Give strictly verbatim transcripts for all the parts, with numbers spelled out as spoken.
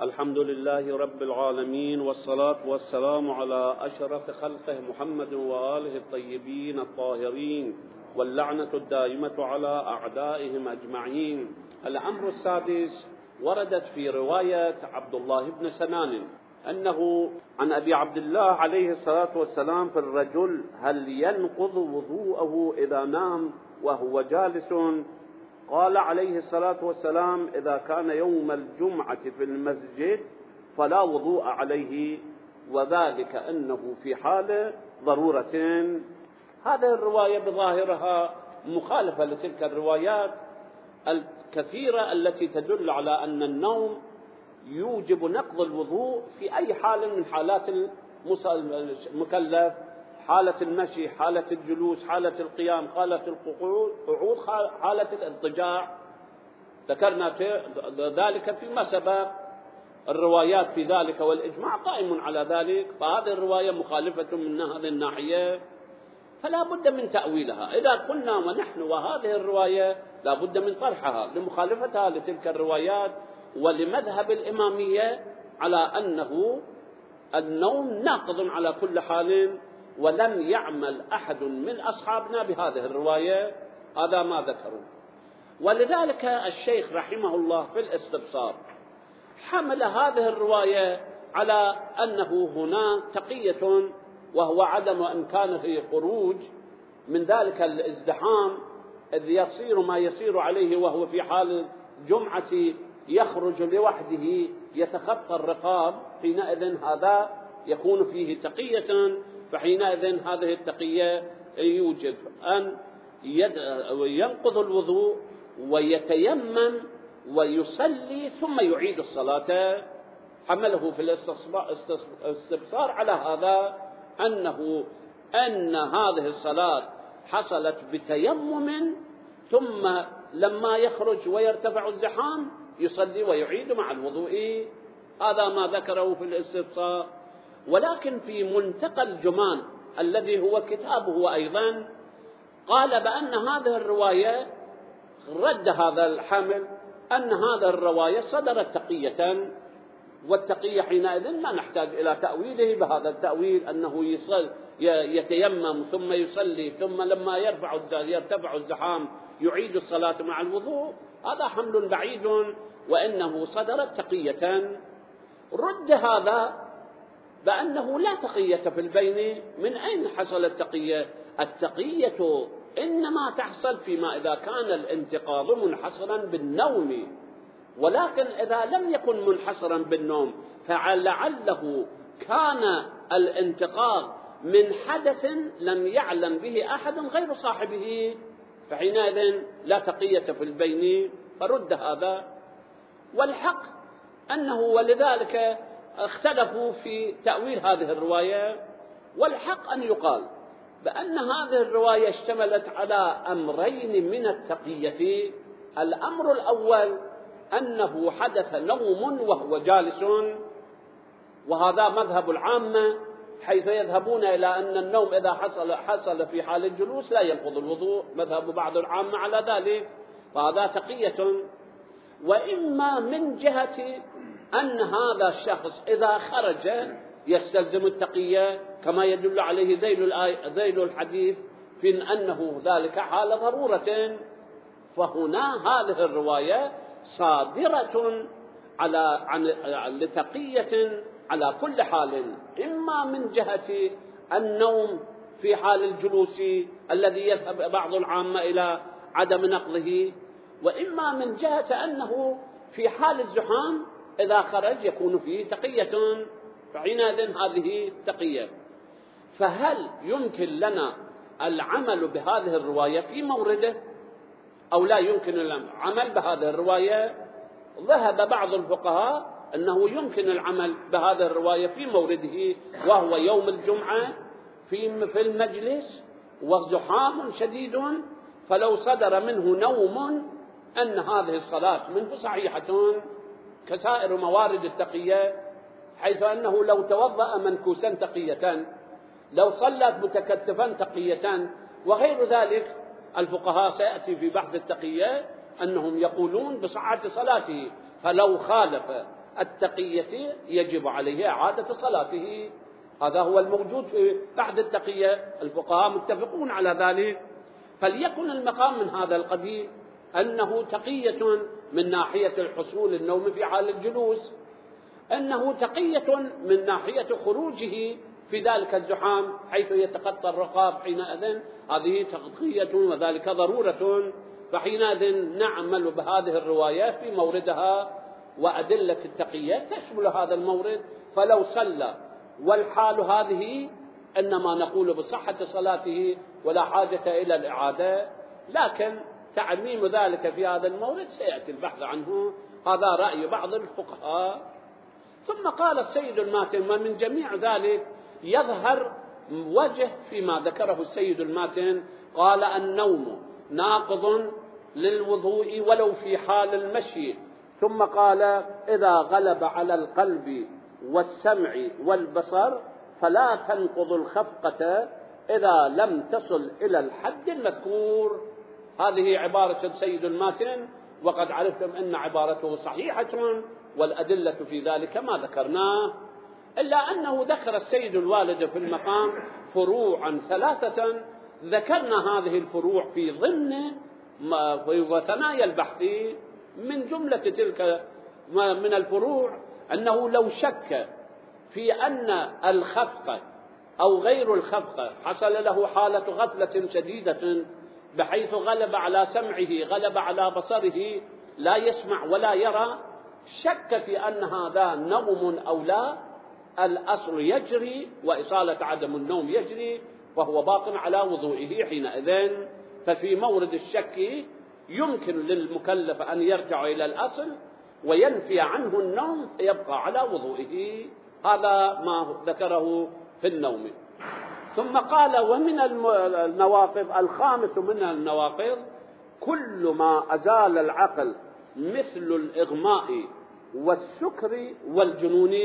الحمد لله رب العالمين، والصلاة والسلام على أشرف خلقه محمد وآله الطيبين الطاهرين، واللعنة الدائمة على أعدائهم أجمعين. الأمر السادس، وردت في رواية عبد الله بن سنان أنه عن أبي عبد الله عليه الصلاة والسلام في الرجل: هل ينقض وضوءه إذا نام وهو جالس؟ قال عليه الصلاة والسلام: إذا كان يوم الجمعة في المسجد فلا وضوء عليه، وذلك أنه في حال ضرورة. هذه الرواية بظاهرها مخالفة لتلك الروايات الكثيرة التي تدل على أن النوم يوجب نقض الوضوء في أي حال من حالات المكلف: حالة المشي، حالة الجلوس، حالة القيام، حالة القعود، حالة الاضطجاع. ذكرنا ذلك فيما سبق، الروايات في ذلك والإجماع قائم على ذلك. فهذه الرواية مخالفة من هذه الناحية، فلا بد من تأويلها. إذا قلنا ونحن وهذه الرواية لا بد من طرحها لمخالفتها لتلك الروايات ولمذهب الإمامية على أنه النوم ناقض على كل حال، ولم يعمل أحد من أصحابنا بهذه الرواية، هذا ما ذكروا. ولذلك الشيخ رحمه الله في الاستبصار حمل هذه الرواية على أنه هنا تقية، وهو عدم إمكانه خروج من ذلك الازدحام إذ يصير ما يصير عليه وهو في حال الجمعة يخرج لوحده يتخطى الرقاب، حينئذ هذا يكون فيه تقية. فحينئذ هذه التقية يوجب أن ينقض الوضوء ويتيمم ويصلي ثم يعيد الصلاة. حمله في الاستبصار على هذا أنه أن هذه الصلاة حصلت بتيمم، ثم لما يخرج ويرتفع الزحام يصلي ويعيد مع الوضوء. هذا ما ذكره في الاستبصار. ولكن في منتقى الجمان الذي هو كتابه أيضا قال بأن هذه الرواية رد هذا الحمل، أن هذا الرواية صدرت تقية، والتقية حينئذ ما نحتاج إلى تأويله بهذا التأويل أنه يصل يتيمم ثم يصلي ثم لما يرفع يرتفع الزحام يعيد الصلاة مع الوضوء. هذا حمل بعيد، وإنه صدرت تقية. رد هذا بأنه لا تقية في البين. من أين حصل التقية؟ التقية إنما تحصل فيما إذا كان الانتقاض منحصرا بالنوم، ولكن إذا لم يكن منحصرا بالنوم فلعله كان الانتقاض من حدث لم يعلم به أحد غير صاحبه، فحينئذ لا تقية في البين. فرد هذا. والحق أنه ولذلك اختلفوا في تأويل هذه الرواية، والحق أن يقال بأن هذه الرواية اشتملت على أمرين من التقية. الأمر الأول أنه حدث نوم وهو جالس، وهذا مذهب العامة، حيث يذهبون إلى أن النوم إذا حصل حصل في حال الجلوس لا ينقض الوضوء، مذهب بعض العامة على ذلك، فهذا تقية. وإما من جهة أن هذا الشخص إذا خرج يستلزم التقية، كما يدل عليه ذيل الحديث في أنه ذلك حال ضرورة. فهنا هذه الرواية صادرة على عن لتقية على كل حال، إما من جهة النوم في حال الجلوس الذي يذهب بعض العامة إلى عدم نقضه، وإما من جهة أنه في حال الزحام إذا خرج يكون فيه تقية، فحينئذ هذه تقية. فهل يمكن لنا العمل بهذه الرواية في مورده أو لا يمكن العمل بهذه الرواية؟ ذهب بعض الفقهاء أنه يمكن العمل بهذه الرواية في مورده، وهو يوم الجمعة في في المجلس وزحام شديد، فلو صدر منه نوم أن هذه الصلاة منه صحيحة كسائر موارد التقية، حيث أنه لو توضأ منكوسا تقية، لو صلت متكتفا تقية، وغير ذلك. الفقهاء سيأتي في بحث التقية أنهم يقولون بصحة صلاته، فلو خالف التقية يجب عليه إعادة صلاته. هذا هو الموجود في بعد التقية، الفقهاء متفقون على ذلك. فليكن المقام من هذا القبيل أنه تقية من ناحية الحصول النوم في حال الجلوس، أنه تقية من ناحية خروجه في ذلك الزحام حيث يتقطع الرقاب، حينئذ هذه تقية وذلك ضرورة. فحينئذ نعمل بهذه الرواية في موردها، وأدلة التقية تشمل هذا المورد. فلو صلى والحال هذه إنما نقول بصحة صلاته ولا حاجة إلى الإعادة، لكن تعميم ذلك في هذا المورد سيأتي البحث عنه. هذا رأي بعض الفقهاء. ثم قال السيد الماتن: ومن جميع ذلك يظهر وجه فيما ذكره السيد الماتن، قال: النوم ناقض للوضوء ولو في حال المشي. ثم قال: إذا غلب على القلب والسمع والبصر فلا تنقض الخفقة إذا لم تصل إلى الحد المذكور. هذه عبارة السيد الماتن، وقد عرفتم أن عبارته صحيحة والأدلة في ذلك ما ذكرناه، إلا أنه ذكر السيد الوالد في المقام فروعا ثلاثة. ذكرنا هذه الفروع في ضمن وثنايا البحث. من جملة تلك من الفروع أنه لو شك في أن الخفقة أو غير الخفقة حصل له حالة غفلة شديدة بحيث غلب على سمعه غلب على بصره لا يسمع ولا يرى، شك في أن هذا نوم أو لا، الأصل يجري وإصالة عدم النوم يجري، وهو باق على وضوئه حينئذ. ففي مورد الشك يمكن للمكلف أن يرجع إلى الأصل وينفي عنه النوم يبقى على وضوئه. هذا ما ذكره في النوم. ثم قال: ومن النواقض الخامس من النواقض كل ما أزال العقل مثل الإغماء والسكر والجنون.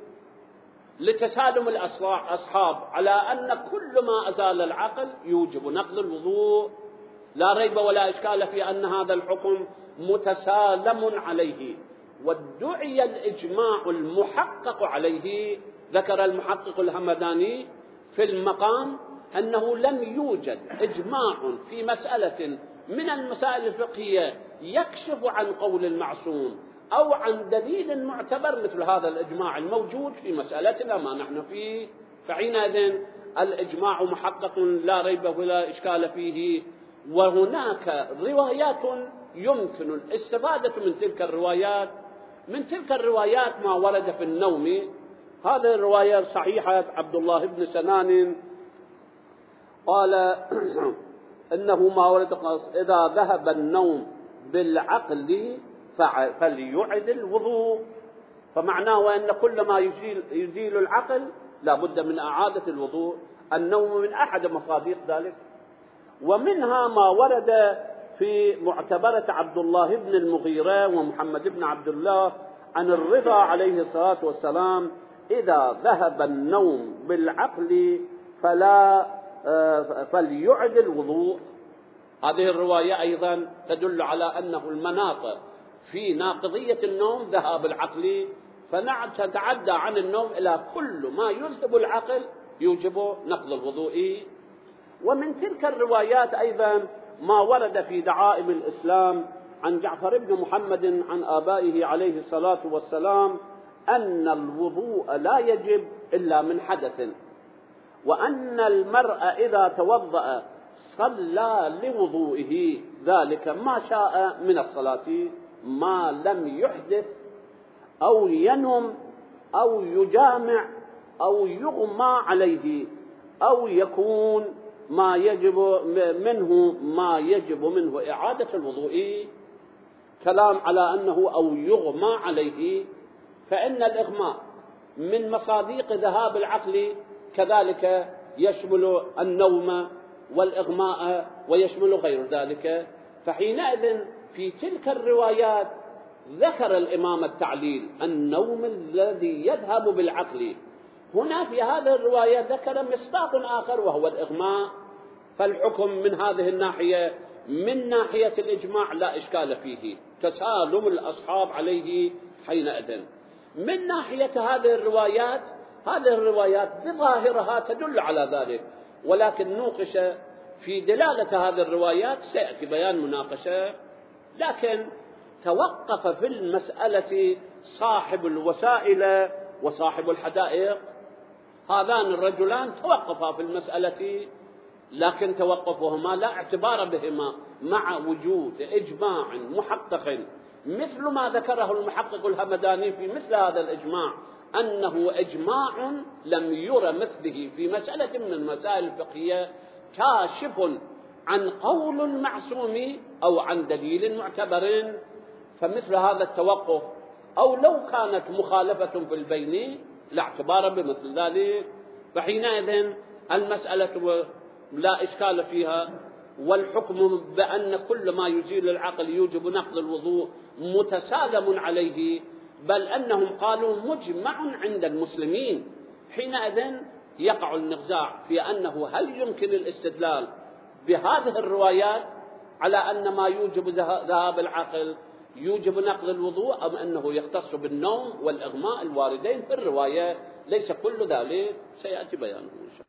لتسالم الأصحاب على أن كل ما أزال العقل يوجب نقض الوضوء، لا ريب ولا إشكال في أن هذا الحكم متسالم عليه، وادعي الإجماع المحقق عليه. ذكر المحقق الهمداني في المقام أنه لم يوجد إجماع في مسألة من المسائل الفقهية يكشف عن قول المعصوم أو عن دليل معتبر مثل هذا الإجماع الموجود في مسألتنا ما نحن فيه. فحينئذ الإجماع محقق لا ريب ولا إشكال فيه. وهناك روايات يمكن الاستفادة من تلك الروايات. من تلك الروايات ما ورد في النوم. هذه الرواية صحيحة عبد الله بن سنان قال إنه ما ورد قص: إذا ذهب النوم بالعقل فليعد الوضوء. فمعناه أن كل ما يزيل, يزيل العقل لا بد من إعادة الوضوء. النوم من أحد مصادق ذلك. ومنها ما ورد في معتبرة عبد الله بن المغيرة ومحمد بن عبد الله عن الرضا عليه الصلاة والسلام: إذا ذهب النوم بالعقل فلا فليعد الوضوء. هذه الرواية أيضا تدل على أنه المناط في ناقضية النوم ذهاب العقل، فنتعدى عن النوم إلى كل ما يذهب العقل يوجب نقض الوضوء. ومن تلك الروايات أيضا ما ورد في دعائم الإسلام عن جعفر بن محمد عن آبائه عليه الصلاة والسلام أن الوضوء لا يجب إلا من حدث، وأن المرء إذا توضأ صلى لوضوئه ذلك ما شاء من الصلاة ما لم يحدث أو ينم أو يجامع أو يغمى عليه أو يكون ما يجب منه ما يجب منه إعادة الوضوء. كلام على أنه أو يغمى عليه، فإن الإغماء من مصادق ذهاب العقل، كذلك يشمل النوم والإغماء ويشمل غير ذلك. فحينئذ في تلك الروايات ذكر الإمام التعليل النوم الذي يذهب بالعقل. هنا في هذه الرواية ذكر مصداق آخر وهو الإغماء. فالحكم من هذه الناحية من ناحية الإجماع لا إشكال فيه، تسالم الأصحاب عليه حينئذ. من ناحية هذه الروايات، هذه الروايات بظاهرها تدل على ذلك، ولكن نوقش في دلالة هذه الروايات سيأتي بيان مناقشة. لكن توقف في المسألة صاحب الوسائل وصاحب الحدائق، هذان الرجلان توقفا في المسألة، لكن توقفهما لا اعتبار بهما مع وجود إجماع محقق مثل ما ذكره المحقق الهمداني في مثل هذا الإجماع، أنه إجماع لم ير مثله في مسألة من المسائل الفقهية، كاشف عن قول معصوم أو عن دليل معتبر. فمثل هذا التوقف، أو لو كانت مخالفة في البين لا اعتبار بمثل ذلك، فحينئذ المسألة لا إشكال فيها، والحكم بأن كل ما يزيل العقل يوجب نقض الوضوء متسالم عليه، بل أنهم قالوا مجمع عند المسلمين. حينئذ يقع النزاع في أنه هل يمكن الاستدلال بهذه الروايات على أن ما يوجب ذهاب العقل يوجب نقض الوضوء، أم أنه يختص بالنوم والإغماء الواردين في الرواية. ليس كل ذلك، سيأتي بيانه.